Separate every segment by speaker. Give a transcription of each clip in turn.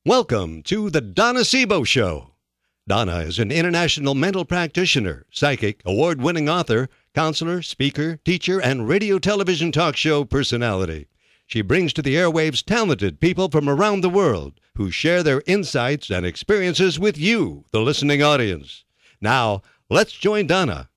Speaker 1: Welcome to the Donna Sebo Show. Donna is an international mental practitioner, psychic, award-winning author, counselor, speaker, teacher, and radio television talk show personality. She brings to the airwaves talented people from around the world who share their insights and experiences with you, the listening audience. Now, let's join Donna.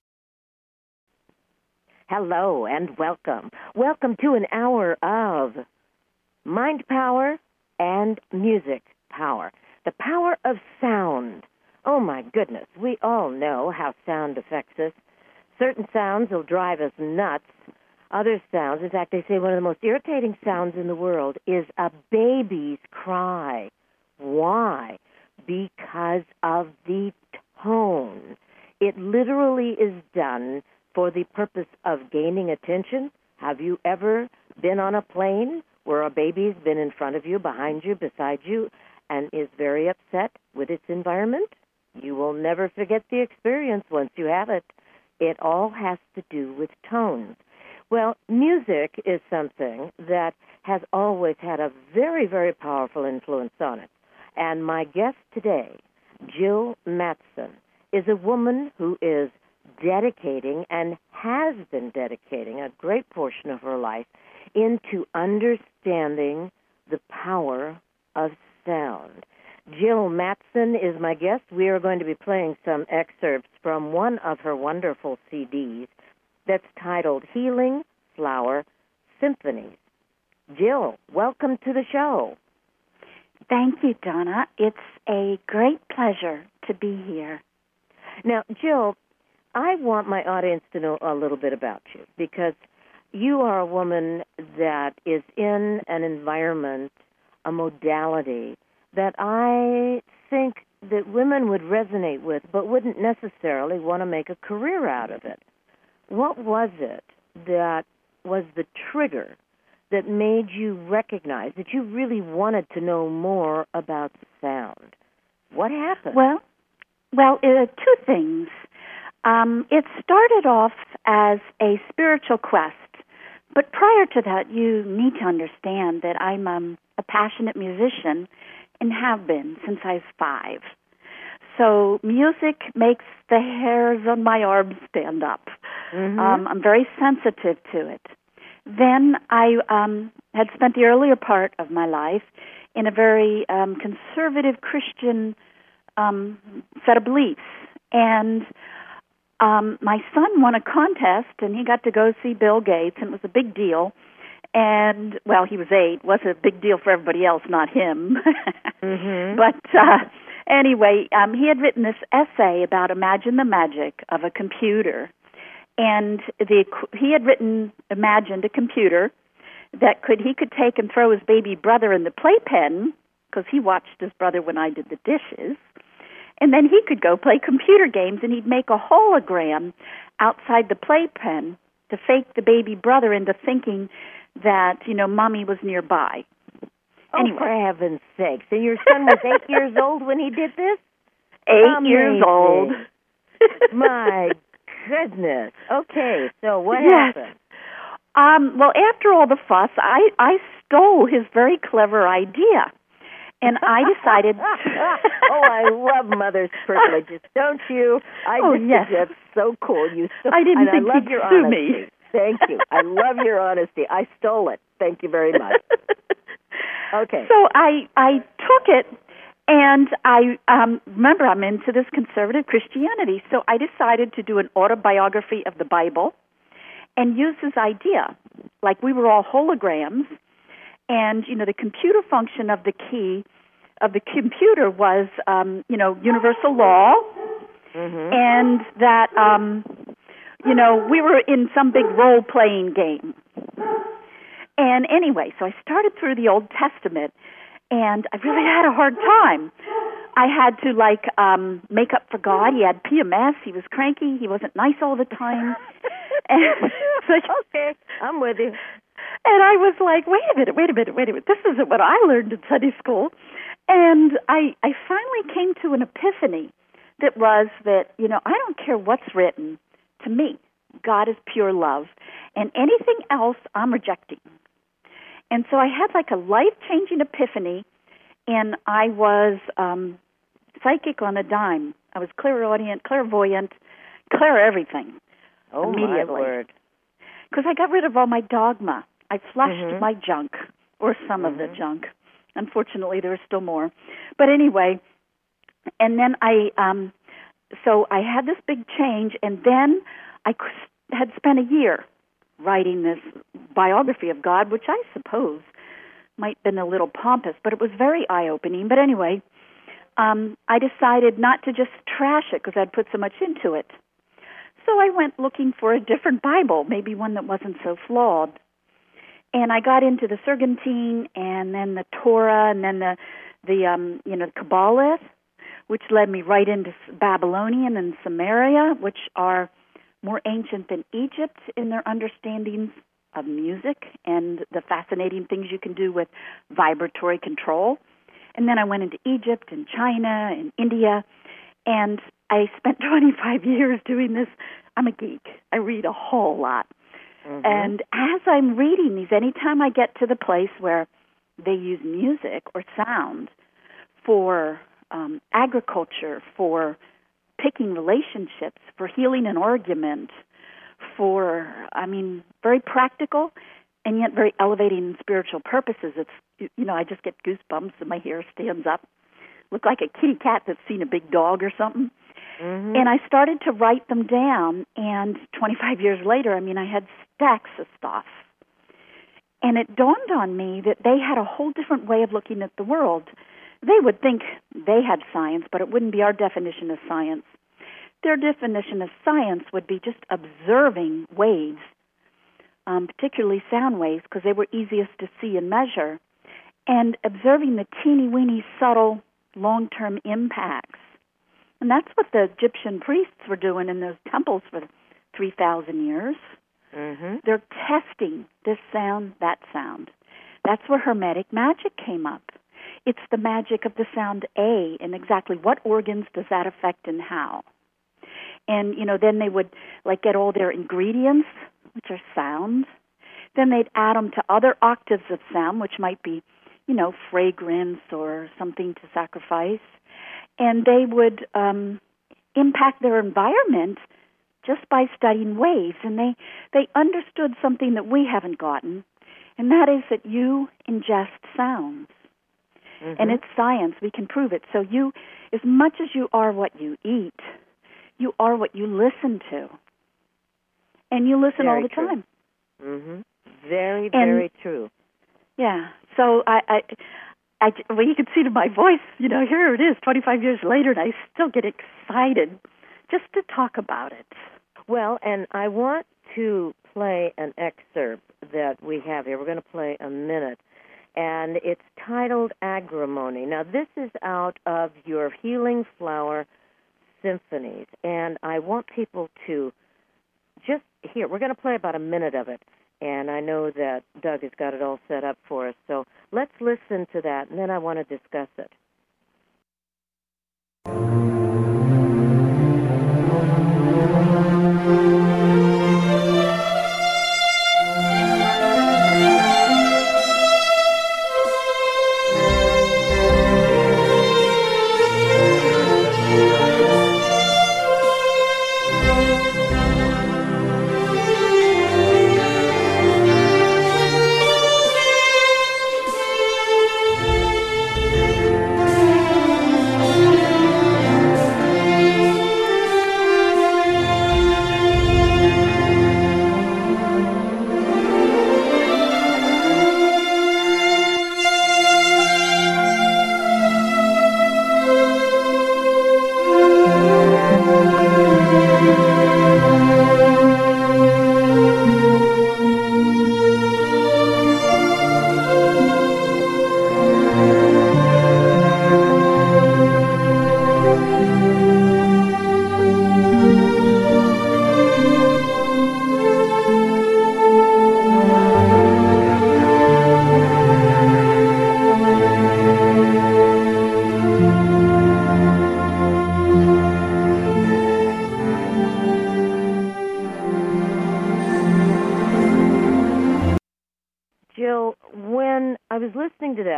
Speaker 2: Hello and welcome. Welcome to an hour of mind power and music power. The power of sound. Oh my goodness, we all know how sound affects us. Certain sounds will drive us nuts. Other sounds, in fact, they say one of the most irritating sounds in the world is a baby's cry. Why? Because of the tone. It literally is done for the purpose of gaining attention. Have you ever been on a plane where a baby's been in front of you, behind you, beside you, and is very upset with its environment? You will never forget the experience once you have it. It all has to do with tones. Well, music is something that has always had a very, very powerful influence on it. And my guest today, Jill Mattson, is a woman who is dedicating and has been dedicating a great portion of her life into understanding the power of sound. Jill Mattson is my guest. We are going to be playing some excerpts from one of her wonderful CDs that's titled Healing Flower Symphonies. Jill, welcome to the show.
Speaker 3: Thank you, Donna. It's a great pleasure to be here.
Speaker 2: Now, Jill, I want my audience to know a little bit about you because you are a woman that is in an environment, a modality that I think that women would resonate with but wouldn't necessarily want to make a career out of it. What was it that was the trigger that made you recognize that you really wanted to know more about sound? What happened?
Speaker 3: Well, two things. It started off as a spiritual quest, but prior to that, you need to understand that I'm a passionate musician and have been since I was 5. So music makes the hairs on my arms stand up. Mm-hmm. I'm very sensitive to it. Then I had spent the earlier part of my life in a very conservative Christian set of beliefs. And my son won a contest, and he got to go see Bill Gates, and it was a big deal. And, well, he was 8. It was a big deal for everybody else, not him. Mm-hmm. But anyway, he had written this essay about imagine the magic of a computer. And he had imagined a computer that he could take and throw his baby brother in the playpen, because he watched his brother when I did the dishes. And then he could go play computer games, and he'd make a hologram outside the playpen to fake the baby brother into thinking that, Mommy was nearby.
Speaker 2: Anyway. Oh, for heaven's sakes. And your son was 8 years old when he did this?
Speaker 3: 8 years old.
Speaker 2: My goodness. Okay, so what happened?
Speaker 3: Well, after all the fuss, I stole his very clever idea. And I decided...
Speaker 2: Oh, I love mother's privileges, don't you?
Speaker 3: Yes.
Speaker 2: That's so cool.
Speaker 3: I didn't think
Speaker 2: I love
Speaker 3: you'd
Speaker 2: your
Speaker 3: sue
Speaker 2: honesty.
Speaker 3: me.
Speaker 2: Thank you. I love your honesty. I stole it. Thank you very much. Okay.
Speaker 3: So I took it, and I remember I'm into this conservative Christianity, so I decided to do an autobiography of the Bible and use this idea. Like we were all holograms, and, the computer function of the key of the computer was, universal law, mm-hmm. and that, we were in some big role-playing game. And anyway, so I started through the Old Testament, and I really had a hard time. I had to, make up for God. He had PMS. He was cranky. He wasn't nice all the time. And
Speaker 2: okay, I'm with you.
Speaker 3: And I was like, wait a minute. This isn't what I learned in Sunday school. And I finally came to an epiphany that was that, I don't care what's written. To me, God is pure love. And anything else, I'm rejecting. And so I had like a life-changing epiphany, and I was psychic on a dime. I was clairaudient, clairvoyant, clair everything.
Speaker 2: Oh,
Speaker 3: immediately.
Speaker 2: my word.
Speaker 3: Because I got rid of all my dogma. I flushed my junk, or some of the junk. Unfortunately, there was still more. But anyway, and then so I had this big change, and then I had spent a year writing this biography of God, which I suppose might have been a little pompous, but it was very eye-opening. But anyway, I decided not to just trash it because I'd put so much into it. So I went looking for a different Bible, maybe one that wasn't so flawed. And I got into the Serpentine, and then the Torah, and then the Kabbalah, which led me right into Babylonian and Samaria, which are more ancient than Egypt in their understandings of music and the fascinating things you can do with vibratory control. And then I went into Egypt and China and India, and I spent 25 years doing this. I'm a geek. I read a whole lot. And as I'm reading these, anytime I get to the place where they use music or sound for agriculture, for picking relationships, for healing an argument, for, very practical and yet very elevating in spiritual purposes. It's, I just get goosebumps and my hair stands up. Look like a kitty cat that's seen a big dog or something. And I started to write them down, and 25 years later, I had stacks of stuff. And it dawned on me that they had a whole different way of looking at the world. They would think they had science, but it wouldn't be our definition of science. Their definition of science would be just observing waves, particularly sound waves, because they were easiest to see and measure, and observing the teeny-weeny, subtle, long-term impacts. And that's what the Egyptian priests were doing in those temples for 3,000 years. They're testing this sound, that sound. That's where Hermetic magic came up. It's the magic of the sound A, and exactly what organs does that affect and how. And, then they would, get all their ingredients, which are sound. Then they'd add them to other octaves of sound, which might be, fragrance or something to sacrifice. And they would impact their environment just by studying waves. And they understood something that we haven't gotten, and that is that you ingest sounds. And it's science. We can prove it. So you, as much as you are what you eat, you are what you listen to. And you listen all the time.
Speaker 2: Very, very true.
Speaker 3: Yeah. So well, you can see to my voice, here it is, 25 years later, and I still get excited just to talk about it.
Speaker 2: Well, and I want to play an excerpt that we have here. We're going to play a minute, and it's titled Agrimony. Now, this is out of your Healing Flower Symphonies, and I want people to just hear. We're going to play about a minute of it. And I know that Doug has got it all set up for us. So let's listen to that, and then I want to discuss it.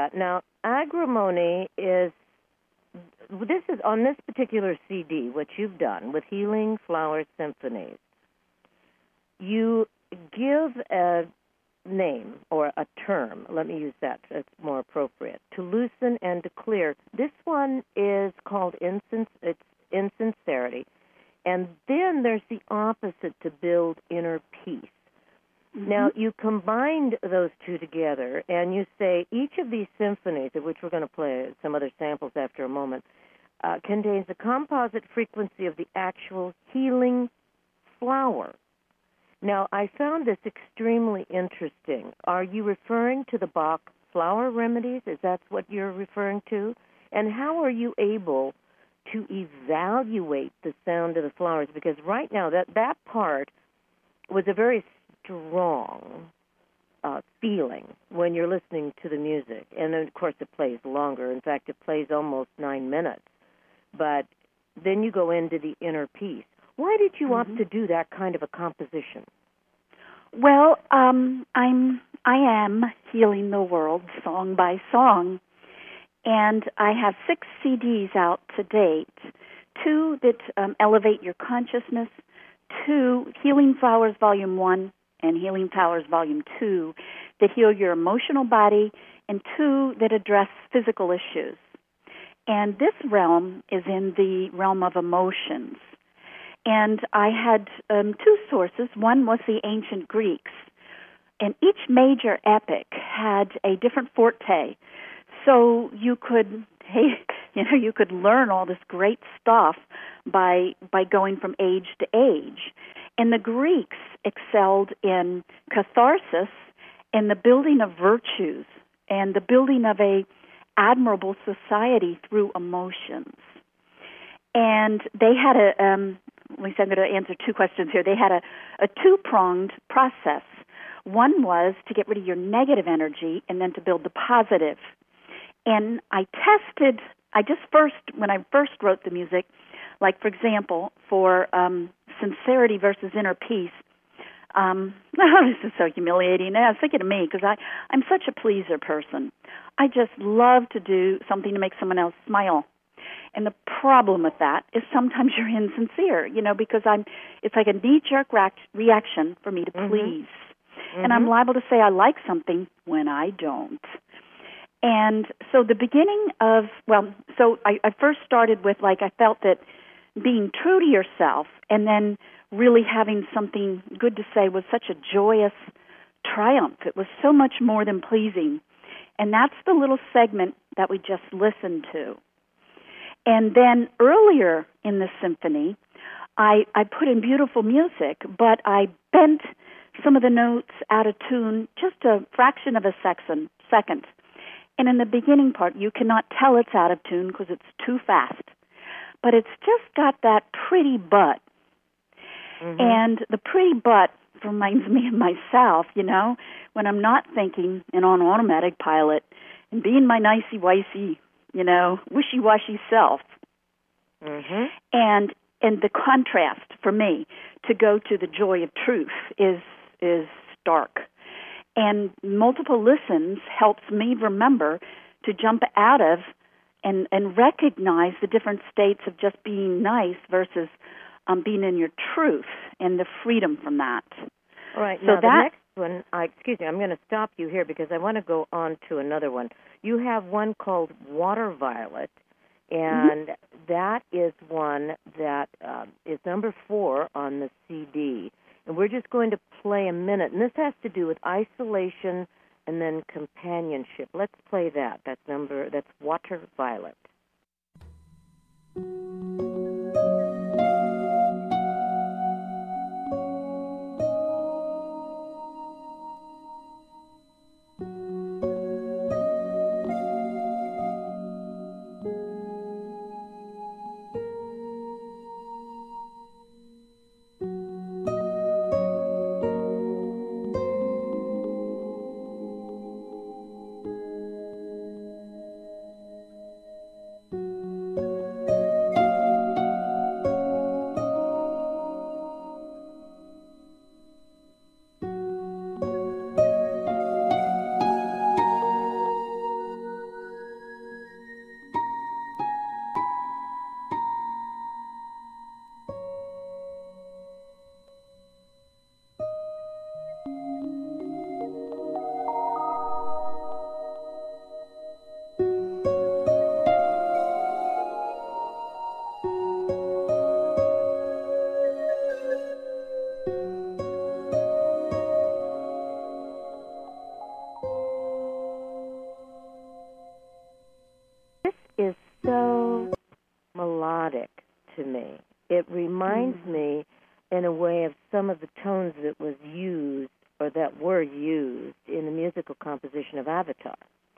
Speaker 2: that. Now, agrimony this is on this particular CD, what you've done with Healing Flower Symphonies. You give a name or a term, let me use that, it's more appropriate, to loosen and to clear. This one is called insincerity. And then there's the opposite, to build inner peace. Mm-hmm. Now, you combined those two together, and you say each of these symphonies, of which we're going to play some other samples after a moment, contains a composite frequency of the actual healing flower. Now, I found this extremely interesting. Are you referring to the Bach flower remedies? Is that what you're referring to? And how are you able to evaluate the sound of the flowers? Because right now, that part was a very strong feeling when you're listening to the music. And, of course, it plays longer. In fact, it plays almost 9 minutes. But then you go into the inner peace. Why did you opt to do that kind of a composition?
Speaker 3: Well, I am healing the world song by song, and I have 6 CDs out to date, 2 that elevate your consciousness, 2 Healing Flowers Volume 1 and Healing Flowers Volume 2 that heal your emotional body, and 2 that address physical issues. And this realm is in the realm of emotions. And I had 2 sources. One was the ancient Greeks. And each major epic had a different forte. So you could, you could learn all this great stuff by going from age to age. And the Greeks excelled in catharsis and the building of virtues and the building of a admirable society through emotions. And they had at least I'm going to answer 2 questions here. They had a 2-pronged process. One was to get rid of your negative energy and then to build the positive. And I tested, when I first wrote the music, like, for example, for sincerity versus inner peace, this is so humiliating. I was thinking of me because I'm such a pleaser person. I just love to do something to make someone else smile. And the problem with that is sometimes you're insincere, because it's like a knee-jerk reaction for me to please. Mm-hmm. And I'm liable to say I like something when I don't. And so the beginning of, I first started with, I felt that being true to yourself and then really having something good to say was such a joyous triumph. It was so much more than pleasing. And that's the little segment that we just listened to. And then earlier in the symphony, I put in beautiful music, but I bent some of the notes out of tune just a fraction of a second. And in the beginning part, you cannot tell it's out of tune because it's too fast. But it's just got that pretty butt. Mm-hmm. And the pretty butt reminds me of myself, when I'm not thinking and on automatic pilot and being my nicey-wicey, wishy-washy self. Mm-hmm. And the contrast for me to go to the joy of truth is stark. And multiple listens helps me remember to jump out of and recognize the different states of just being nice versus being in your truth and the freedom from that.
Speaker 2: All right. So now the next one, I'm going to stop you here because I want to go on to another one. You have one called Water Violet, and that is one that is number 4 on the CD. And we're just going to play a minute. And this has to do with isolation and then companionship. Let's play that. That's Water Violet. is so melodic to me. It reminds me in a way of some of the tones that was used or that were used in the musical composition of Avatar.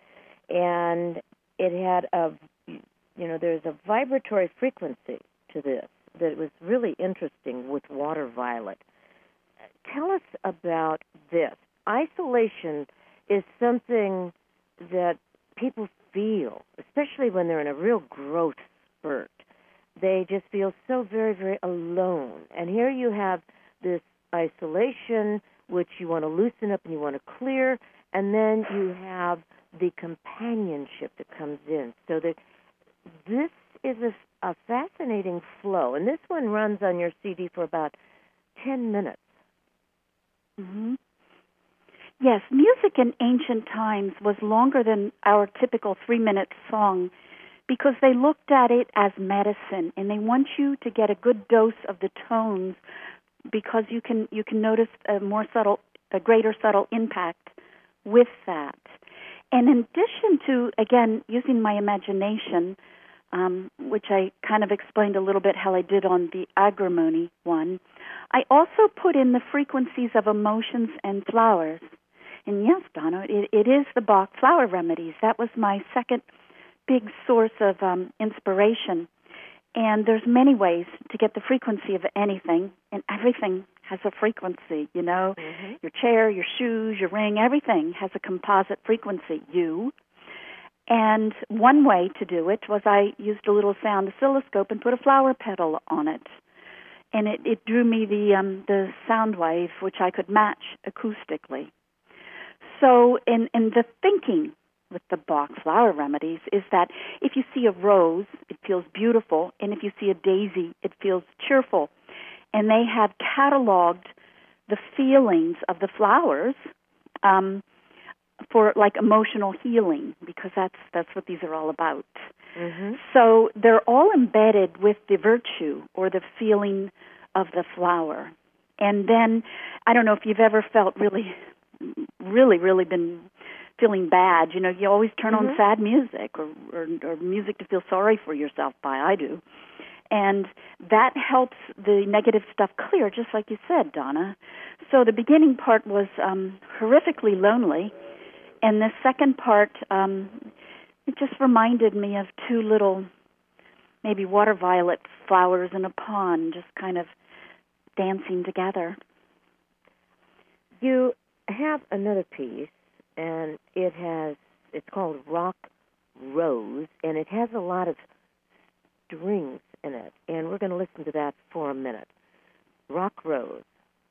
Speaker 2: And it had there's a vibratory frequency to this that was really interesting with Water Violet. Tell us about this. Isolation is something that people feel, especially when they're in a real growth spurt. They just feel so very, very alone. And here you have this isolation, which you want to loosen up and you want to clear, and then you have the companionship that comes in. So that this is a fascinating flow. And this one runs on your CD for about 10 minutes.
Speaker 3: Mm-hmm. Yes, music in ancient times was longer than our typical 3-minute song because they looked at it as medicine, and they want you to get a good dose of the tones because you can notice a greater subtle impact with that. And in addition to, again, using my imagination, which I kind of explained a little bit how I did on the agrimony one, I also put in the frequencies of emotions and flowers. And yes, Donna, it is the Bach flower remedies. That was my second big source of inspiration. And there's many ways to get the frequency of anything, and everything has a frequency, you know. Mm-hmm. Your chair, your shoes, your ring, everything has a composite frequency, you. And one way to do it was I used a little sound oscilloscope and put a flower petal on it. And it drew me the sound wave, which I could match acoustically. So in the thinking with the Bach flower remedies is that if you see a rose, it feels beautiful, and if you see a daisy, it feels cheerful. And they have cataloged the feelings of the flowers for like emotional healing, because that's what these are all about. Mm-hmm. So they're all embedded with the virtue or the feeling of the flower. And then, I don't know if you've ever felt really been feeling bad. You know, you always turn on sad music or music to feel sorry for yourself by. I do. And that helps the negative stuff clear, just like you said, Donna. So the beginning part was horrifically lonely, and the second part, it just reminded me of two little, maybe water violet flowers in a pond, just kind of dancing together.
Speaker 2: You have another piece, and it's called Rock Rose, and it has a lot of strings in it, and we're going to listen to that for a minute. Rock Rose.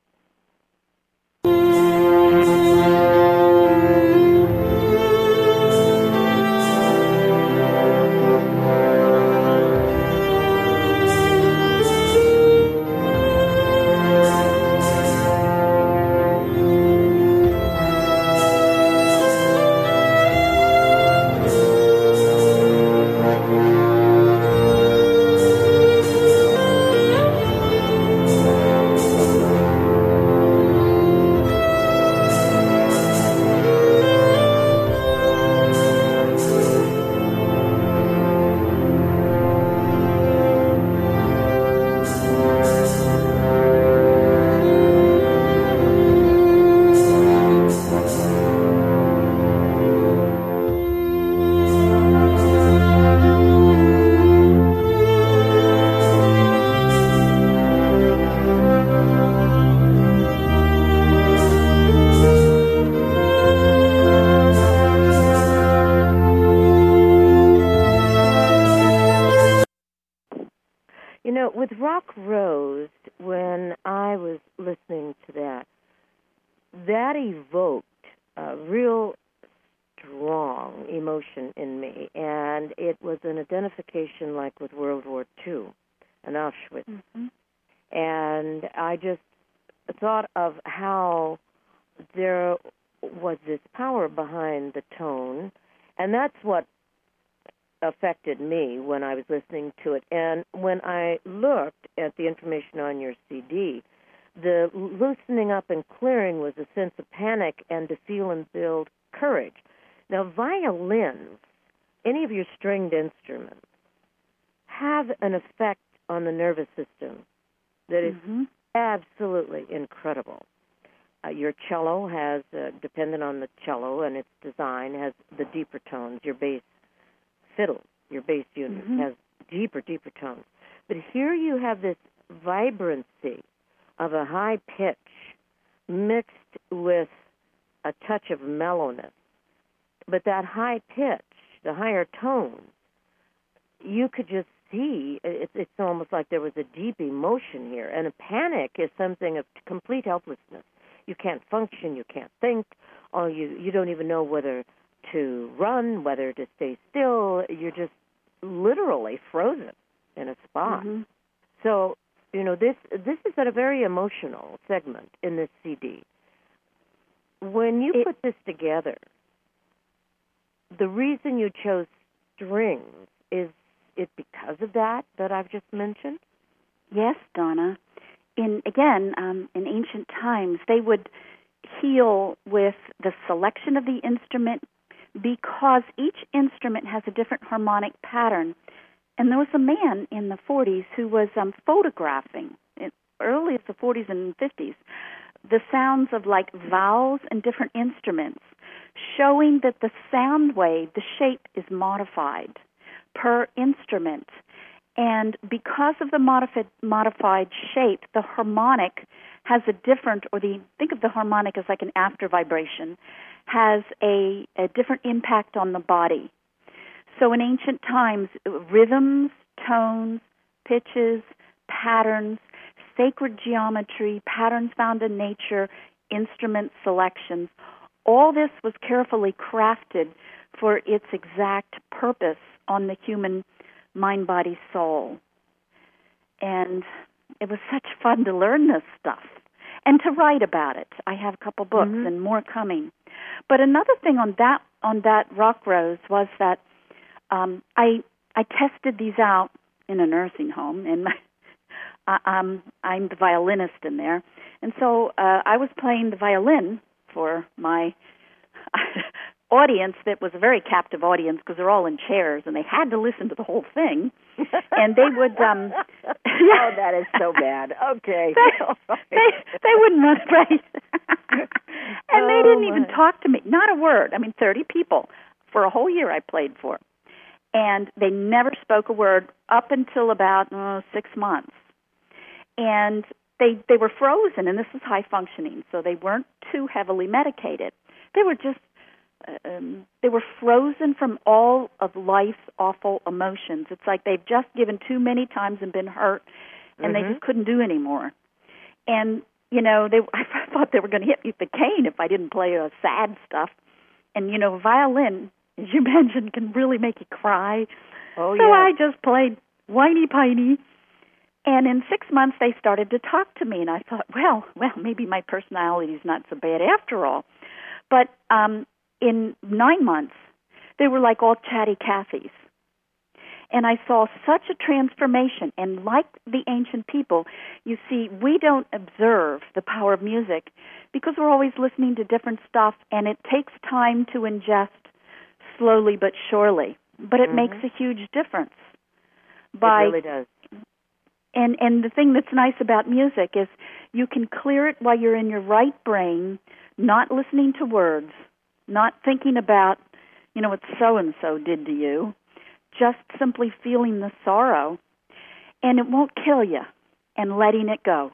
Speaker 2: You know, with Rock Rose, when I was listening to that evoked a real strong emotion in me, and it was an identification like with World War II and Auschwitz. Mm-hmm. And I just thought of how there was this power behind the tone, and that's what affected me when I was listening to it. And when I looked at the information on your CD, the loosening up and clearing was a sense of panic and to feel and build courage. Now, violins any of your stringed instruments have an effect on the nervous system that is absolutely incredible. Your cello has, dependent on the cello and its design, has the deeper tones. Your bass fiddle, your bass unit has deeper tones. But here you have this vibrancy of a high pitch mixed with a touch of mellowness. But that high pitch, the higher tones, you could just see, it's almost like there was a deep emotion here. And a panic is something of complete helplessness. You can't function, you can't think, or you don't even know whether to run, whether to stay still. You're just literally frozen in a spot. So, this is a very emotional segment in this CD. When you put this together, the reason you chose strings, is it because of that I've just mentioned?
Speaker 3: Yes, Donna. In ancient times, they would heal with the selection of the instrument because each instrument has a different harmonic pattern. And there was a man in the 40s who was photographing, early as the 40s and 50s, the sounds of like vowels and different instruments, showing that the sound wave, the shape, is modified per instrument. And because of the modified shape, the harmonic has a different, think of the harmonic as like an after vibration, has a different impact on the body. So in ancient times, rhythms, tones, pitches, patterns, sacred geometry, patterns found in nature, instrument selections, all this was carefully crafted for its exact purpose on the human mind, body, soul. And it was such fun to learn this stuff and to write about it. I have a couple books and more coming. But another thing on that Rock Rose was that I tested these out in a nursing home, and I'm the violinist in there. And so I was playing the violin for my audience that was a very captive audience because they're all in chairs and they had to listen to the whole thing. And they would
Speaker 2: oh, that is so bad. Okay.
Speaker 3: They wouldn't run right. And they didn't even talk to me. Not a word. 30 people for a whole year I played for. And they never spoke a word up until about 6 months. And they were frozen, and this was high functioning, so they weren't too heavily medicated. They were just they were frozen from all of life's awful emotions. It's like they've just given too many times and been hurt, and they just couldn't do anymore. And I thought they were going to hit me with the cane if I didn't play sad stuff. And violin, as you mentioned, can really make you cry.
Speaker 2: Oh,
Speaker 3: so I just played whiny piney. And in 6 months, they started to talk to me, and I thought, well, maybe my personality is not so bad after all. But in 9 months, they were like all chatty Cathys. And I saw such a transformation. And like the ancient people, you see, we don't observe the power of music because we're always listening to different stuff, and it takes time to ingest slowly but surely. But it makes a huge difference.
Speaker 2: It really does.
Speaker 3: And the thing that's nice about music is you can clear it while you're in your right brain, not listening to words, not thinking about, what so-and-so did to you, just simply feeling the sorrow, and it won't kill you, and letting it go.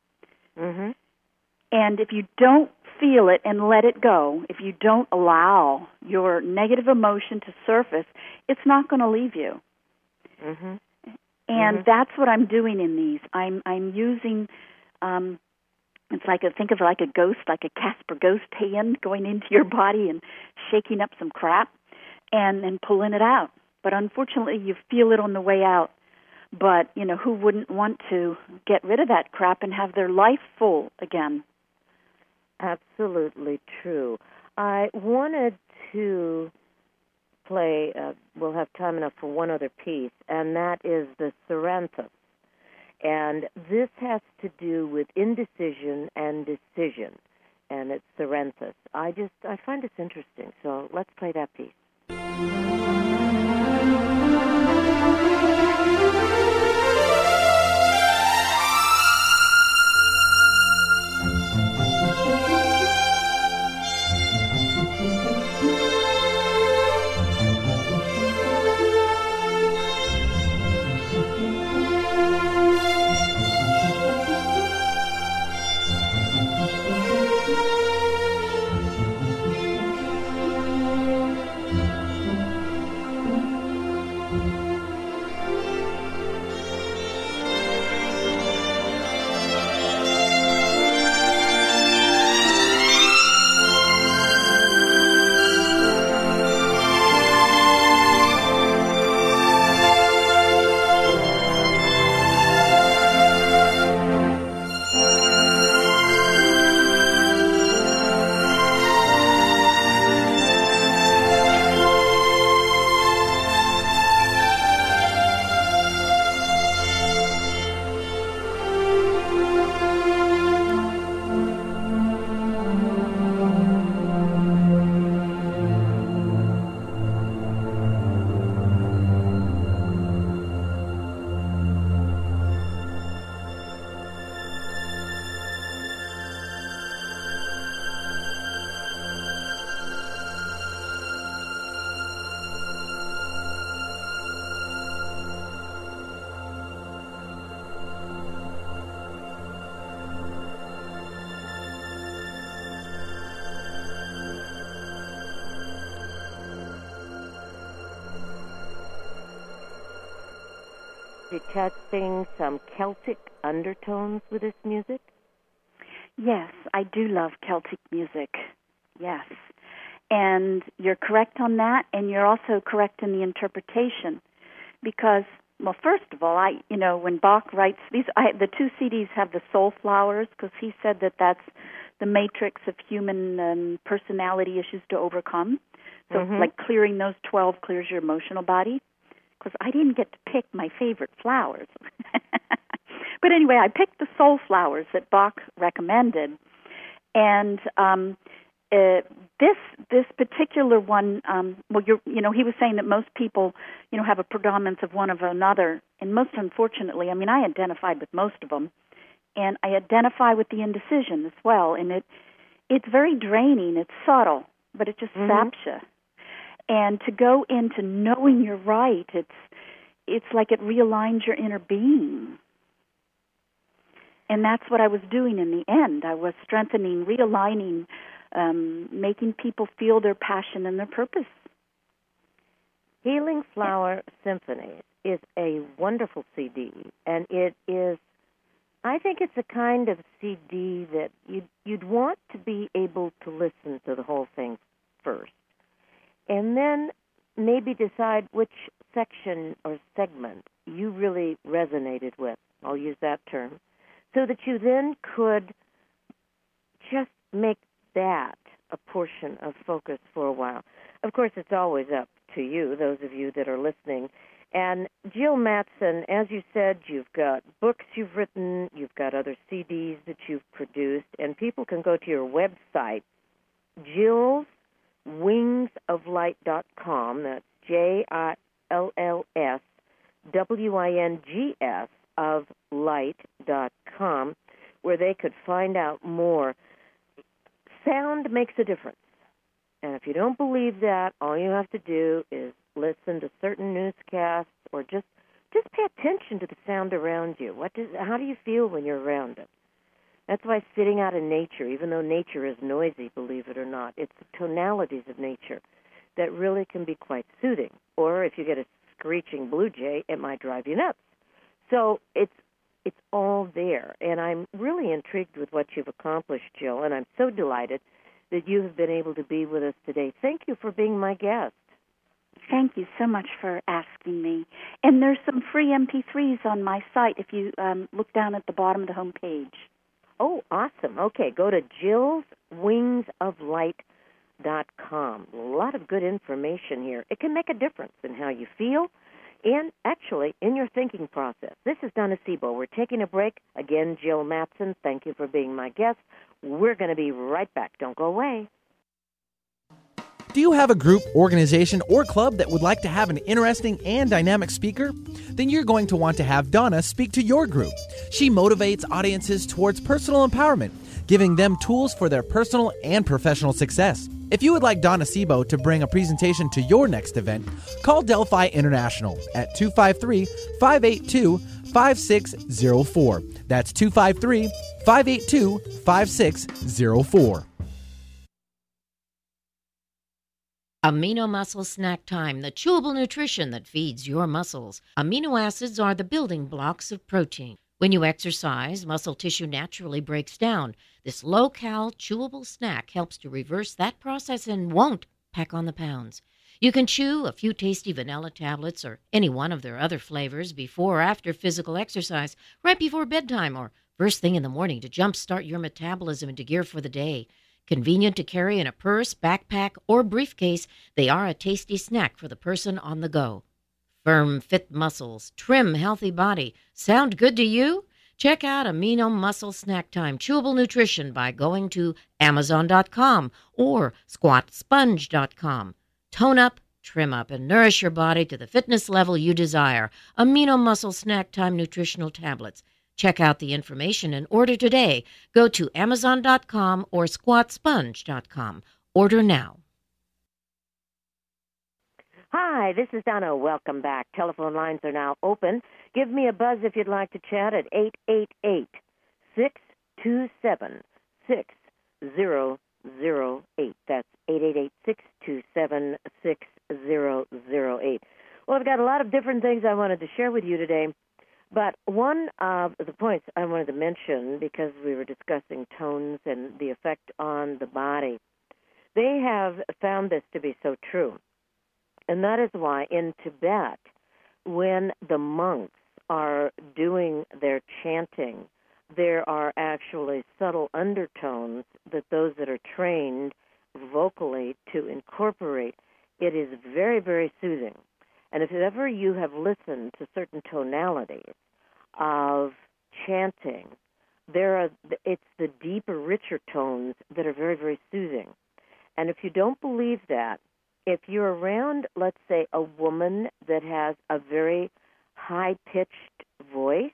Speaker 3: And if you don't feel it and let it go, if you don't allow your negative emotion to surface, it's not going to leave you. And that's what I'm doing in these. I'm using, it's like think of it like a ghost, like a Casper ghost hand going into your body and shaking up some crap and pulling it out. But unfortunately, you feel it on the way out. But, who wouldn't want to get rid of that crap and have their life full again?
Speaker 2: Absolutely true. I wanted to play, we'll have time enough for one other piece, and that is the Saranthus. And this has to do with indecision and decision, and it's Saranthus. I find this interesting, so let's play that piece. detecting some Celtic undertones with this music?
Speaker 3: Yes, I do love Celtic music. Yes. And you're correct on that, and you're also correct in the interpretation. Because, well, first of all, when Bach writes the two CDs have the soul flowers, because he said that that's the matrix of human personality issues to overcome. So like clearing those 12 clears your emotional body. Because I didn't get to pick my favorite flowers. But anyway, I picked the soul flowers that Bach recommended. And this particular one, he was saying that most people, have a predominance of one of another. And most unfortunately, I identified with most of them. And I identify with the indecision as well. And it's very draining. It's subtle, but it just saps you. And to go into knowing you're right, it's like it realigns your inner being. And that's what I was doing in the end. I was strengthening, realigning, making people feel their passion and their purpose.
Speaker 2: Healing Flower Symphony is a wonderful CD, and I think it's a kind of CD that you'd want to be able to listen to the whole thing first. And then maybe decide which section or segment you really resonated with. I'll use that term. So that you then could just make that a portion of focus for a while. Of course, it's always up to you, those of you that are listening. And Jill Mattson, as you said, you've got books you've written, you've got other CDs that you've produced, and people can go to your website, JillsWingsOfLight.com. That's JILLSWINGS of light.com, where they could find out more. Sound makes a difference. And if you don't believe that, all you have to do is listen to certain newscasts or just pay attention to the sound around you. How do you feel when you're around it? That's why sitting out in nature, even though nature is noisy, believe it or not, it's the tonalities of nature that really can be quite soothing. Or if you get a screeching blue jay, it might drive you nuts. So it's all there. And I'm really intrigued with what you've accomplished, Jill, and I'm so delighted that you have been able to be with us today. Thank you for being my guest.
Speaker 3: Thank you so much for asking me. And there's some free MP3s on my site if you look down at the bottom of the home page.
Speaker 2: Oh, awesome. Okay, go to JillsWingsOfLight.com. A lot of good information here. It can make a difference in how you feel and actually in your thinking process. This is Donna Sebo. We're taking a break. Again, Jill Mattson, thank you for being my guest. We're going to be right back. Don't go away.
Speaker 4: Do you have a group, organization, or club that would like to have an interesting and dynamic speaker? Then you're going to want to have Donna speak to your group. She motivates audiences towards personal empowerment, giving them tools for their personal and professional success. If you would like Donna Sebo to bring a presentation to your next event, call Delphi International at 253-582-5604. That's 253-582-5604.
Speaker 5: Amino Muscle Snack Time, the chewable nutrition that feeds your muscles. Amino acids are the building blocks of protein. When you exercise, muscle tissue naturally breaks down. This low-cal, chewable snack helps to reverse that process and won't pack on the pounds. You can chew a few tasty vanilla tablets or any one of their other flavors before or after physical exercise, right before bedtime or first thing in the morning to jumpstart your metabolism into gear for the day. Convenient to carry in a purse, backpack, or briefcase, they are a tasty snack for the person on the go. Firm, fit muscles, trim, healthy body. Sound good to you? Check out Amino Muscle Snack Time Chewable Nutrition by going to Amazon.com or SquatSponge.com. Tone up, trim up, and nourish your body to the fitness level you desire. Amino Muscle Snack Time Nutritional Tablets. Check out the information and order today. Go to Amazon.com or SquatSponge.com. Order now.
Speaker 2: Hi, this is Donna. Welcome back. Telephone lines are now open. Give me a buzz if you'd like to chat at 888-627-6008. That's 888-627-6008. Well, I've got a lot of different things I wanted to share with you today. But one of the points I wanted to mention, because we were discussing tones and the effect on the body, they have found this to be so true. And that is why in Tibet, when the monks are doing their chanting, there are actually subtle undertones that those that are trained vocally to incorporate. It is very, very soothing. And if ever you have listened to certain tonalities of chanting, it's the deeper, richer tones that are very, very soothing. And if you don't believe that, if you're around, let's say, a woman that has a very high-pitched voice,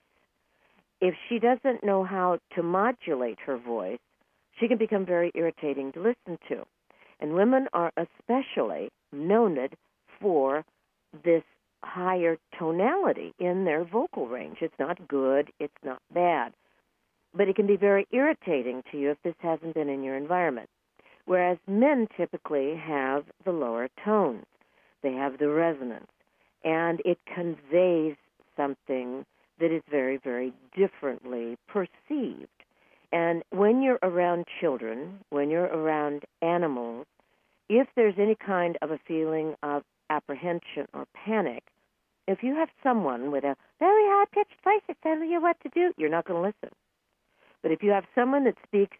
Speaker 2: if she doesn't know how to modulate her voice, she can become very irritating to listen to. And women are especially known for this higher tonality in their vocal range. It's not good, it's not bad. But it can be very irritating to you if this hasn't been in your environment. Whereas men typically have the lower tones. They have the resonance. And it conveys something that is very, very differently perceived. And when you're around children, when you're around animals, if there's any kind of a feeling of apprehension or panic, if you have someone with a very high-pitched voice that's telling you what to do, you're not going to listen. But if you have someone that speaks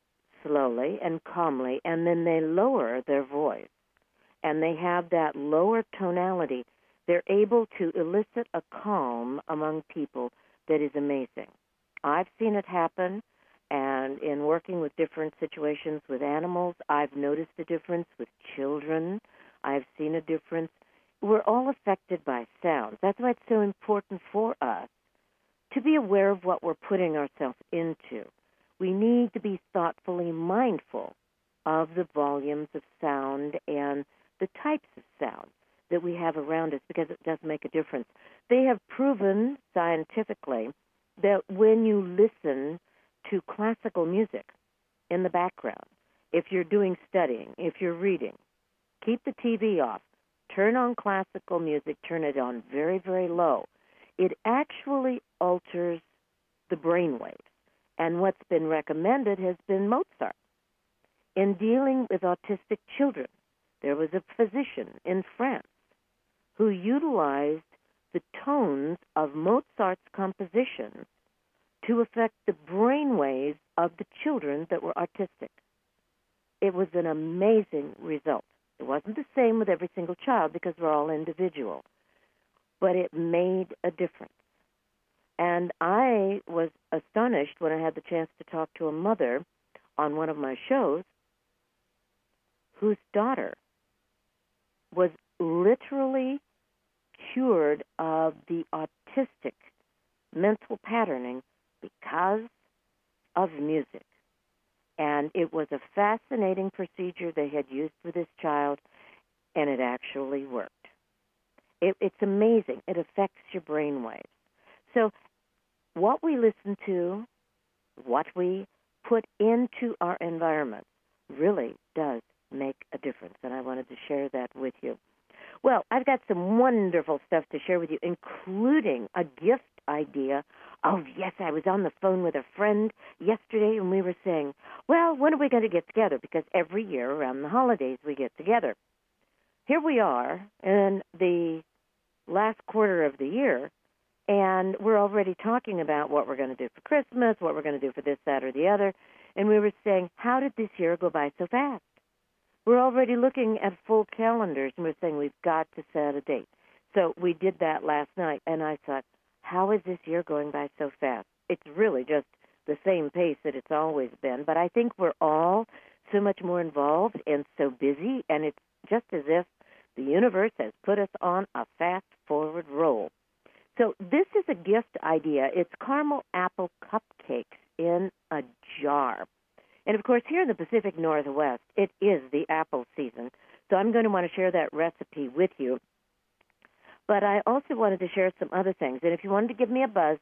Speaker 2: slowly and calmly, and then they lower their voice, and they have that lower tonality, they're able to elicit a calm among people that is amazing. I've seen it happen, and in working with different situations with animals, I've noticed a difference with children. I've seen a difference. We're all affected by sounds. That's why it's so important for us to be aware of what we're putting ourselves into. We need to be thoughtfully mindful of the volumes of sound and the types of sound that we have around us, because it does make a difference. They have proven scientifically that when you listen to classical music in the background, if you're doing studying, if you're reading, keep the TV off, turn on classical music, turn it on very, very low. It actually alters the brain waves. And what's been recommended has been Mozart. In dealing with autistic children, there was a physician in France who utilized the tones of Mozart's compositions to affect the brain waves of the children that were autistic. It was an amazing result. It wasn't the same with every single child because we're all individual, but it made a difference. And I was astonished when I had the chance to talk to a mother on one of my shows whose daughter was literally cured of the autistic mental patterning because of music. And it was a fascinating procedure they had used with this child, and it actually worked. It's amazing. It affects your brain waves. So what we listen to, what we put into our environment really does make a difference, and I wanted to share that with you. Well, I've got some wonderful stuff to share with you, including a gift idea. Oh, yes, I was on the phone with a friend yesterday, and we were saying, well, when are we going to get together? Because every year around the holidays we get together. Here we are in the last quarter of the year, and we're already talking about what we're going to do for Christmas, what we're going to do for this, that, or the other. And we were saying, how did this year go by so fast? We're already looking at full calendars, and we're saying we've got to set a date. So we did that last night, and I thought, how is this year going by so fast? It's really just the same pace that it's always been, but I think we're all so much more involved and so busy, and it's just as if the universe has put us on a fast-forward roll. So this is a gift idea. It's caramel apple cupcakes in a jar. And, of course, here in the Pacific Northwest, it is the apple season. So I'm going to want to share that recipe with you. But I also wanted to share some other things. And if you wanted to give me a buzz,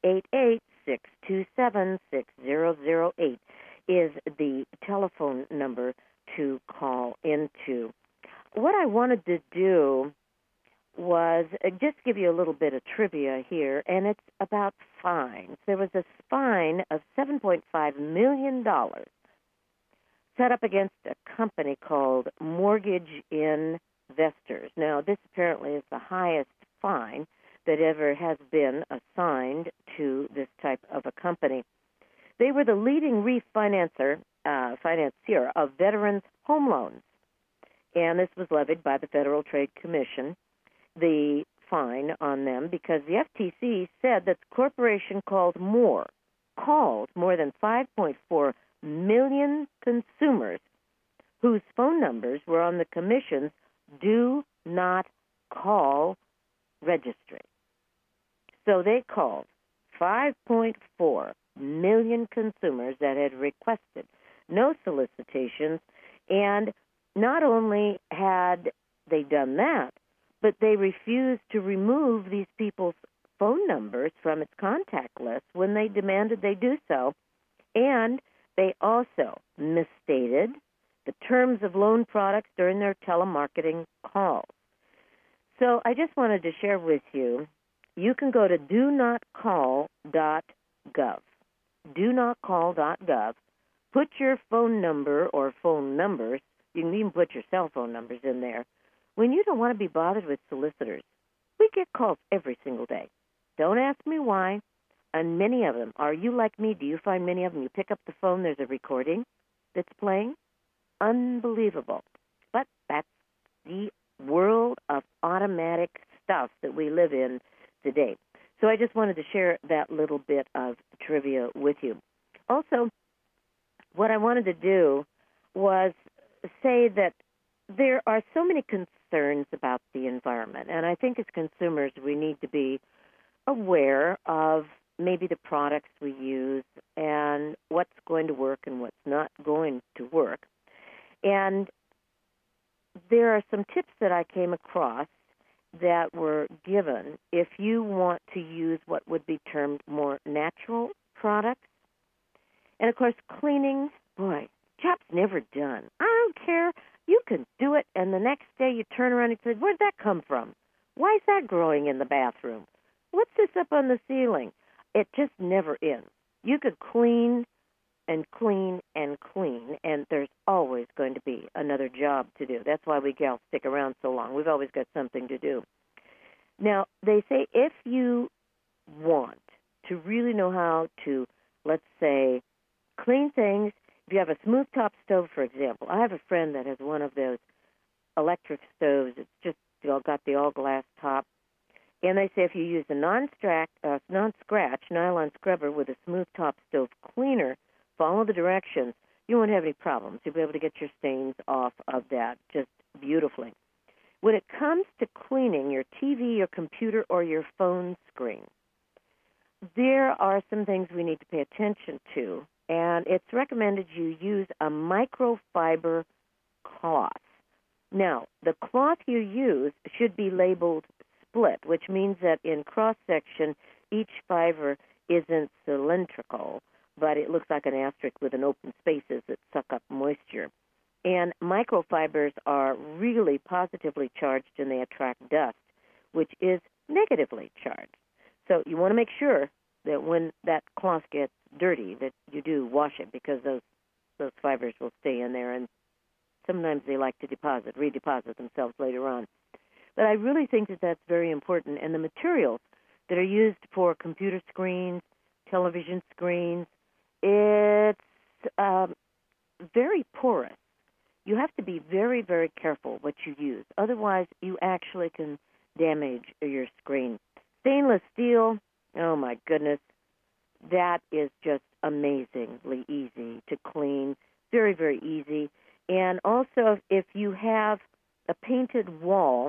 Speaker 2: 888-627-6008 is the telephone number to call into. What I wanted to do was was, just to give you a little bit of trivia here, and it's about fines. There was a fine of $7.5 million set up against a company called Mortgage Investors. Now, this apparently is the highest fine that ever has been assigned to this type of a company. They were the leading financier of veterans' home loans, and this was levied by the Federal Trade Commission, the fine on them, because the FTC said that the corporation called more than 5.4 million consumers whose phone numbers were on the Commission's Do Not Call registry. So they called 5.4 million consumers that had requested no solicitations, and not only had they done that, but they refused to remove these people's phone numbers from its contact list when they demanded they do so, and they also misstated the terms of loan products during their telemarketing calls. So I just wanted to share with you, you can go to donotcall.gov. donotcall.gov. Put your phone number or phone numbers, you can even put your cell phone numbers in there, when you don't want to be bothered with solicitors. We get calls every single day. Don't ask me why. And many of them, are you like me? Do you find many of them, you pick up the phone, there's a recording that's playing? Unbelievable. But that's the world of automatic stuff that we live in today. So I just wanted to share that little bit of trivia with you. Also, what I wanted to do was say that there are so many concerns about the environment, and I think as consumers we need to be aware of maybe the products we use and what's going to work and what's not going to work. And there are some tips that I came across that were given if you want to use what would be termed more natural products. And, of course, cleaning, boy, job's never done. I don't care. You can do it, and the next day you turn around and say, where'd that come from? Why is that growing in the bathroom? What's this up on the ceiling? It just never ends. You could clean and clean and clean, and there's always going to be another job to do. That's why we gals stick around so long. We've always got something to do. Now, they say if you want to really know how to, let's say, clean things, if you have a smooth top stove, for example. I have a friend that has one of those electric stoves. It's just got the all-glass top. And they say if you use a non-scratch nylon scrubber with a smooth top stove cleaner, follow the directions, you won't have any problems. You'll be able to get your stains off of that just beautifully. When it comes to cleaning your TV, your computer, or your phone screen, there are some things we need to pay attention to, and it's recommended you use a microfiber cloth. Now, the cloth you use should be labeled split, which means that in cross-section, each fiber isn't cylindrical, but it looks like an asterisk with an open spaces that suck up moisture. And microfibers are really positively charged, and they attract dust, which is negatively charged. So you want to make sure that when that cloth gets dirty, that you do wash it, because those fibers will stay in there, and sometimes they like to redeposit themselves later on. But I really think that that's very important. And the materials that are used for computer screens, television screens, it's very porous. You have to be very, very careful what you use. Otherwise, you actually can damage your screen. Stainless steel, oh my goodness, that is just amazingly easy to clean. Very, very easy. And also, if you have a painted wall,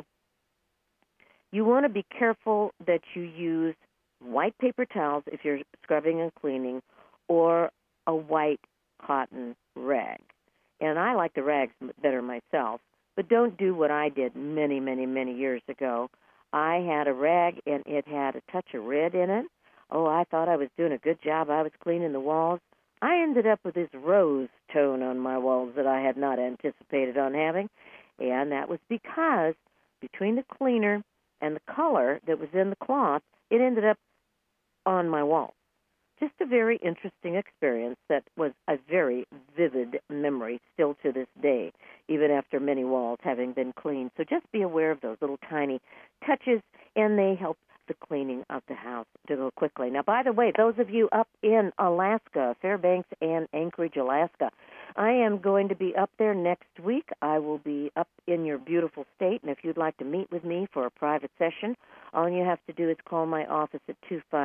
Speaker 2: you want to be careful that you use white paper towels if you're scrubbing and cleaning, or a white cotton rag. And I like the rags better myself, but don't do what I did many, many, many years ago. I had a rag, and it had a touch of red in it. Oh, I thought I was doing a good job. I was cleaning the walls. I ended up with this rose tone on my walls that I had not anticipated on having, and that was because between the cleaner and the color that was in the cloth, it ended up on my wall. Just a very interesting experience that was a very vivid memory still to this day, even after many walls having been cleaned. So just be aware of those little tiny touches, and they help the cleaning of the house to go quickly. Now, by the way, those of you up in Alaska, Fairbanks and Anchorage, Alaska, I am going to be up there next week. I will be up in your beautiful state, and if you'd like to meet with me for a private session, all you have to do is call my office at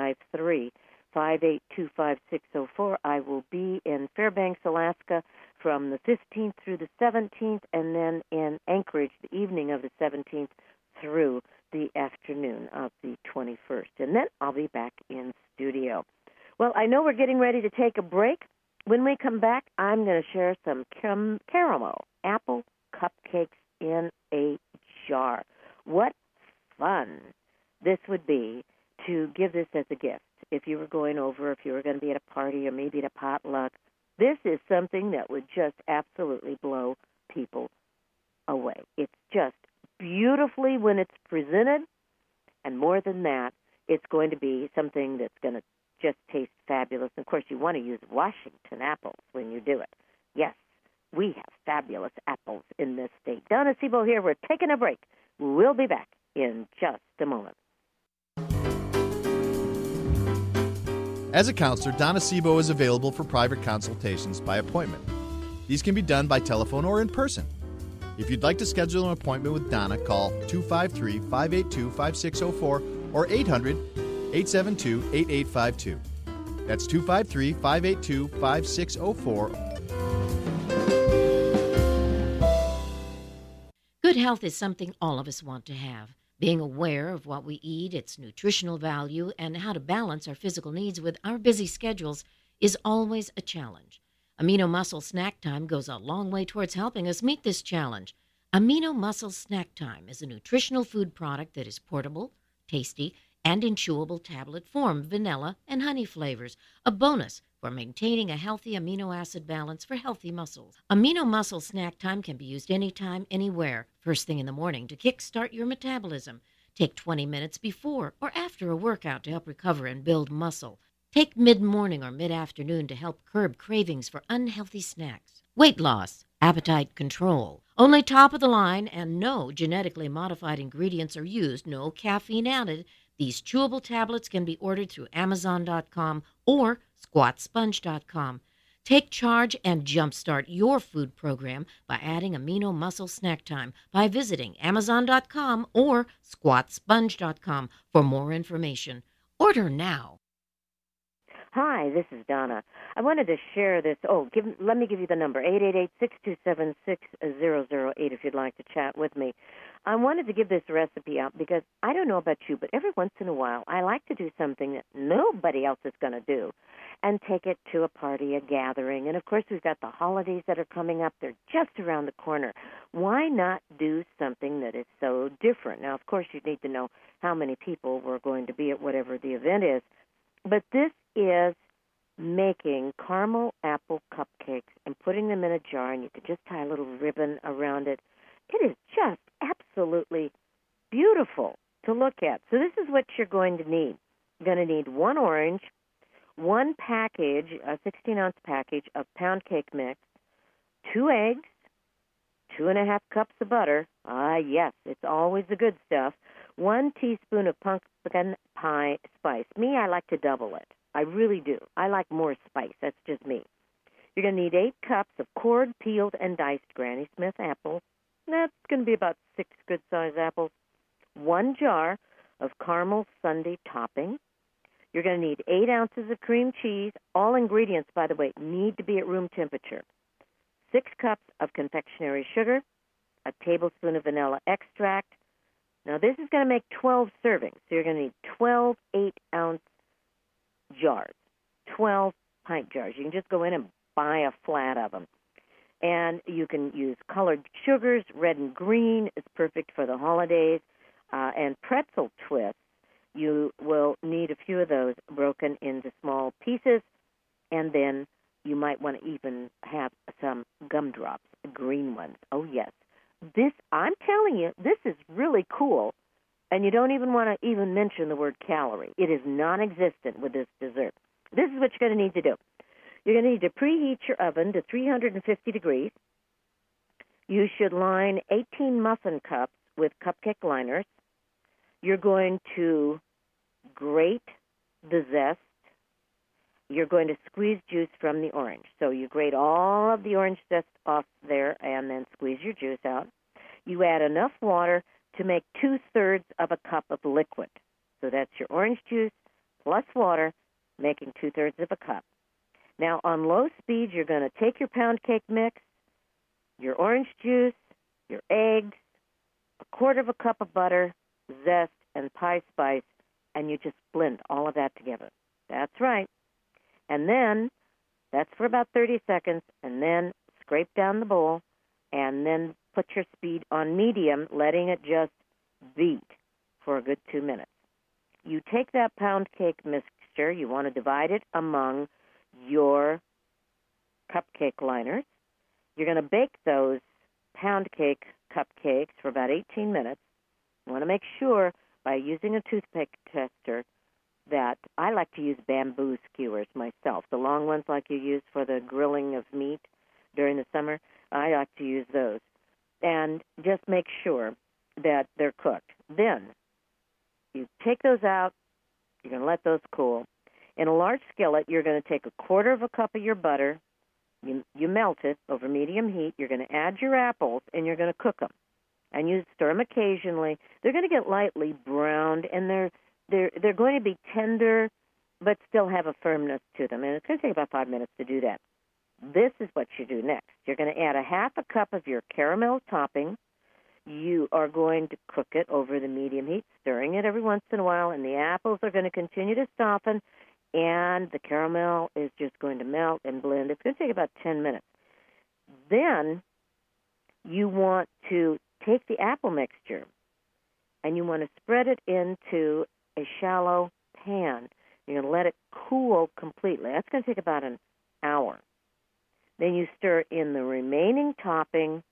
Speaker 2: 253-582-5604. I will be in Fairbanks, Alaska from the 15th through the 17th, and then in Anchorage the evening of the 17th through the afternoon of the 21st. And then I'll be back in studio. Well, I know we're getting ready to take a break. When we come back, I'm going to share some caramel apple cupcakes in a jar. What fun this would be to give this as a gift. If you were going over, if you were going to be at a party or maybe at a potluck, this is something that would just absolutely blow people away. It's just beautifully when it's presented, and more than that, it's going to be something that's going to just taste fabulous. Of course, you want to use Washington apples when you do it. Yes, we have fabulous apples in this state. Donna Sebo here. We're taking a break. We'll be back in just a moment.
Speaker 6: As a counselor, Donna Sebo is available for private consultations by appointment. These can be done by telephone or in person. If you'd like to schedule an appointment with Donna, call 253-582-5604 or 800-872-8852. That's 253-582-5604.
Speaker 5: Good health is something all of us want to have. Being aware of what we eat, its nutritional value, and how to balance our physical needs with our busy schedules is always a challenge. Amino Muscle Snack Time goes a long way towards helping us meet this challenge. Amino Muscle Snack Time is a nutritional food product that is portable, tasty, and in chewable tablet form, vanilla and honey flavors, a bonus for maintaining a healthy amino acid balance for healthy muscles. Amino Muscle Snack Time can be used anytime, anywhere, first thing in the morning to kickstart your metabolism. Take 20 minutes before or after a workout to help recover and build muscle. Take mid-morning or mid-afternoon to help curb cravings for unhealthy snacks. Weight loss, appetite control. Only top-of-the-line and no genetically modified ingredients are used, no caffeine added. These chewable tablets can be ordered through Amazon.com or SquatSponge.com. Take charge and jumpstart your food program by adding Amino Muscle Snack Time by visiting Amazon.com or SquatSponge.com for more information. Order now.
Speaker 2: Hi, this is Donna. I wanted to share this. Let me give you the number, 888-627-6008 if you'd like to chat with me. I wanted to give this recipe out because I don't know about you, but every once in a while I like to do something that nobody else is going to do and take it to a party, a gathering. And, of course, we've got the holidays that are coming up. They're just around the corner. Why not do something that is so different? Now, of course, you need to know how many people were going to be at whatever the event is. But this is making caramel apple cupcakes and putting them in a jar, and you can just tie a little ribbon around it. It is just absolutely beautiful to look at. So this is what you're going to need. You're going to need one orange, one package, a 16-ounce package of pound cake mix, 2 eggs, 2.5 cups of butter. Ah, yes, it's always the good stuff. 1 teaspoon of pumpkin pie spice. Me, I like to double it. I really do. I like more spice. That's just me. You're going to need 8 cups of cored, peeled, and diced Granny Smith apples. That's going to be about 6 good-sized apples. 1 jar of caramel sundae topping. You're going to need 8 ounces of cream cheese. All ingredients, by the way, need to be at room temperature. 6 cups of confectionery sugar, a tablespoon of vanilla extract. Now, this is going to make 12 servings, so you're going to need 12 8-ounce jars, 12 pint jars. You can just go in and buy a flat of them. And you can use colored sugars. Red and green is perfect for the holidays. And pretzel twists, you will need a few of those broken into small pieces. And then you might want to even have some gumdrops, green ones. Oh, yes. This, I'm telling you, this is really cool. And you don't even want to even mention the word calorie. It is non-existent with this dessert. This is what you're going to need to do. You're going to need to preheat your oven to 350 degrees. You should line 18 muffin cups with cupcake liners. You're going to grate the zest. You're going to squeeze juice from the orange. So you grate all of the orange zest off there and then squeeze your juice out. You add enough water to make 2/3 of a cup of liquid. So that's your orange juice plus water, making 2/3 of a cup. Now, on low speed, you're going to take your pound cake mix, your orange juice, your eggs, 1/4 of a cup of butter, zest, and pie spice, and you just blend all of that together. That's right. And then, that's for about 30 seconds, and then scrape down the bowl, and then put your speed on medium, letting it just beat for a good 2 minutes. You take that pound cake mixture, you want to divide it among your cupcake liners. You're going to bake those pound cake cupcakes for about 18 minutes. You want to make sure by using a toothpick tester that I like to use bamboo skewers myself, the long ones like you use for the grilling of meat during the summer. I like to use those. And just make sure that they're cooked. Then you take those out. You're going to let those cool. In a large skillet, you're going to take 1/4 of a cup of your butter. You melt it over medium heat. You're going to add your apples, and you're going to cook them. And you stir them occasionally. They're going to get lightly browned, and they're going to be tender, but still have a firmness to them. And it's going to take about 5 minutes to do that. This is what you do next. You're going to add 1/2 cup of your caramel topping. You are going to cook it over the medium heat, stirring it every once in a while, and the apples are going to continue to soften, and the caramel is just going to melt and blend. It's going to take about 10 minutes. Then you want to take the apple mixture, and you want to spread it into a shallow pan. You're going to let it cool completely. That's going to take about an hour. Then you stir in the remaining topping,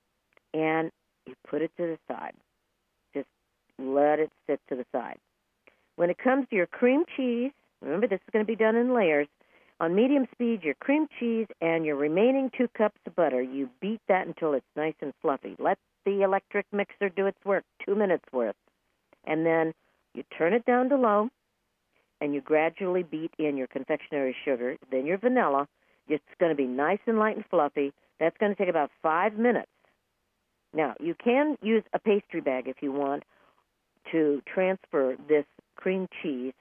Speaker 2: and you put it to the side. Just let it sit to the side. When it comes to your cream cheese, remember this is going to be done in layers. On medium speed, your cream cheese and your remaining 2 cups of butter, you beat that until it's nice and fluffy. Let the electric mixer do its work, 2 minutes worth. And then you turn it down to low, and you gradually beat in your confectionery sugar, then your vanilla. It's going to be nice and light and fluffy. That's going to take about 5 minutes. Now, you can use a pastry bag if you want to transfer this cream cheese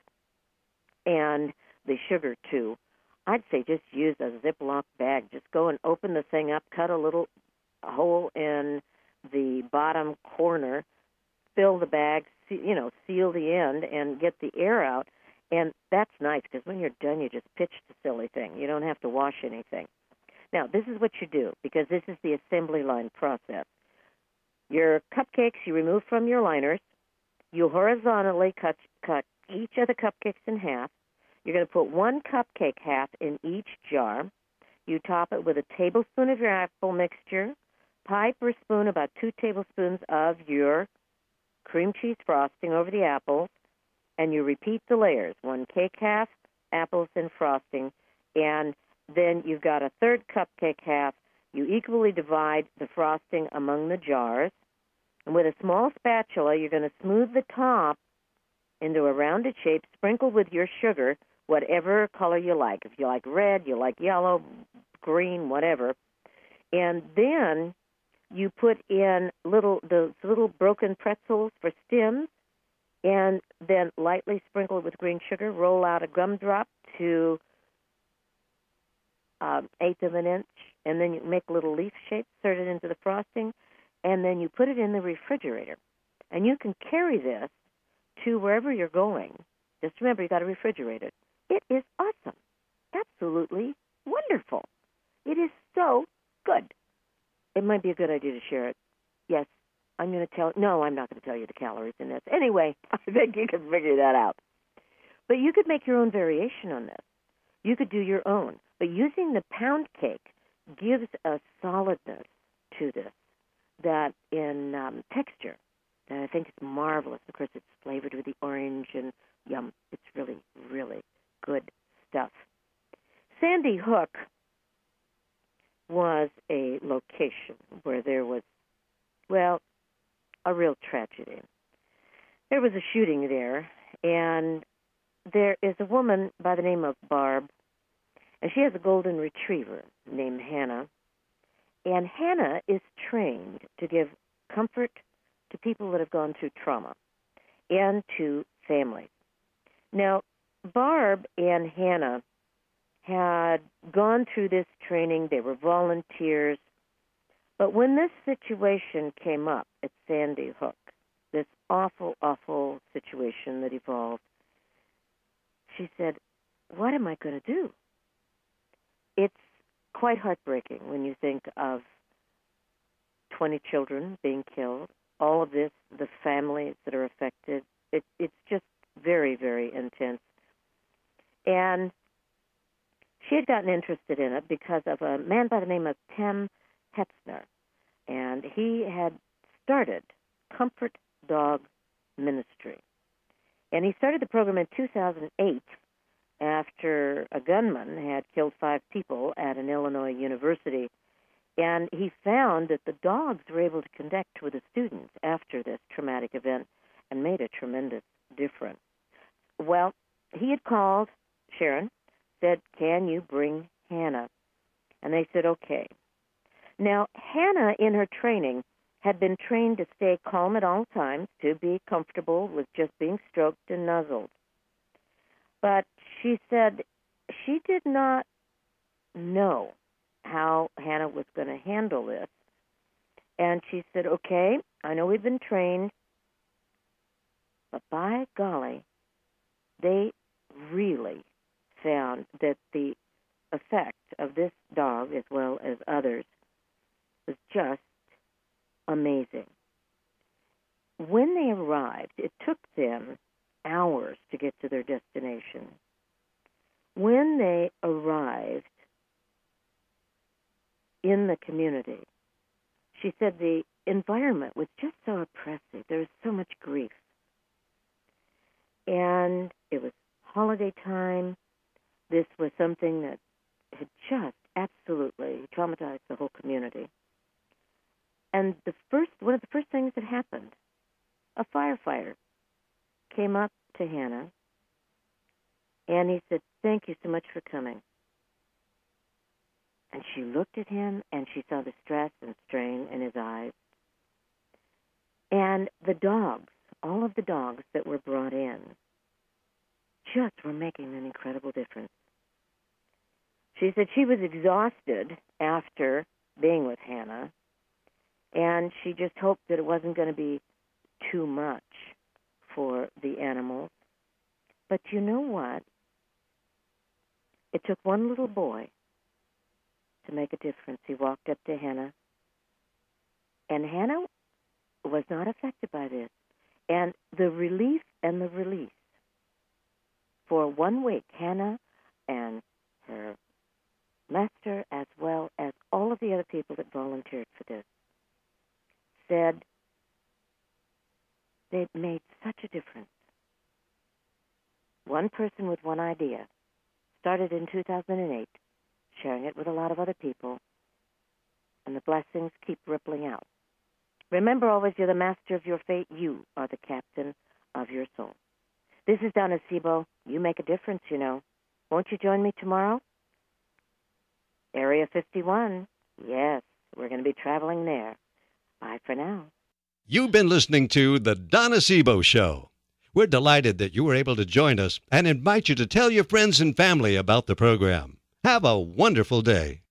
Speaker 2: and the sugar to. I'd say just use a Ziploc bag. Just go and open the thing up, cut a little hole in the bottom corner, fill the bag, seal the end, and get the air out. And that's nice because when you're done, you just pitch the silly thing. You don't have to wash anything. Now, this is what you do because this is the assembly line process. Your cupcakes you remove from your liners. You horizontally cut each of the cupcakes in half. You're going to put 1 cupcake half in each jar. You top it with a tablespoon of your apple mixture, pipe or spoon about 2 tablespoons of your cream cheese frosting over the apples, and you repeat the layers, 1 cake half, apples and frosting, and then you've got a 3rd cupcake half. You equally divide the frosting among the jars, and with a small spatula, you're going to smooth the top into a rounded shape, sprinkle with your sugar, whatever color you like. If you like red, you like yellow, green, whatever. And then you put in those little broken pretzels for stems, and then lightly sprinkle with green sugar. Roll out a gumdrop to 1/8 of an inch, and then you make little leaf shapes, insert it into the frosting, and then you put it in the refrigerator. And you can carry this to wherever you're going. Just remember, you got to refrigerate it. It is awesome. Absolutely wonderful. It is so good. It might be a good idea to share it. Yes, I'm not going to tell you the calories in this. Anyway, I think you can figure that out. But you could make your own variation on this. You could do your own. But using the pound cake gives a solidness to this that in texture And I think it's marvelous. Of course, it's flavored with the orange and yum. It's really, really good stuff. Sandy Hook was a location where there was, well, a real tragedy. There was a shooting there, and there is a woman by the name of Barb, and she has a golden retriever named Hannah. And Hannah is trained to give comfort to people that have gone through trauma and to families. Now, Barb and Hannah had gone through this training. They were volunteers. But when this situation came up at Sandy Hook, this awful, awful situation that evolved, she said, what am I going to do? It's quite heartbreaking when you think of 20 children being killed, all of this, the families that are affected. It's just very, very intense. And she had gotten interested in it because of a man by the name of Tim Hetzner, and he had started Comfort Dog Ministry. And he started the program in 2008 after a gunman had killed 5 people at an Illinois university. And he found that the dogs were able to connect with the students after this traumatic event and made a tremendous difference. Well, he had called Sharon, said, can you bring Hannah? And they said, okay. Now, Hannah, in her training, had been trained to stay calm at all times, to be comfortable with just being stroked and nuzzled. But she said she did not know how Hannah was going to handle this. And she said, okay, I know we've been trained, but by golly, they really found that the effect of this dog, as well as others, was just amazing. When they arrived, it took them hours to get to their destination. When they arrived in the community, she said the environment was just so oppressive. There was so much grief. And it was holiday time. This was something that had just absolutely traumatized the whole community. And one of the first things that happened, a firefighter came up to Hannah, and he said, thank you so much for coming. And she looked at him, and she saw the stress and strain in his eyes. And the dogs, all of the dogs that were brought in, just were making an incredible difference. She said she was exhausted after being with Hannah, and she just hoped that it wasn't going to be too much for the animals. But you know what? It took one little boy to make a difference. He walked up to Hannah, and Hannah was not affected by this. And the relief and the release, for 1 week, Hannah and her master, as well as all of the other people that volunteered for this, said they made such a difference. One person with one idea started in 2008, sharing it with a lot of other people, and the blessings keep rippling out. Remember always, you're the master of your fate. You are the captain of your soul. This is Donna Sebo. You make a difference, you know. Won't you join me tomorrow? Area 51. Yes, we're going to be traveling there. Bye for now.
Speaker 1: You've been listening to The Donna Sebo Show. We're delighted that you were able to join us and invite you to tell your friends and family about the program. Have a wonderful day.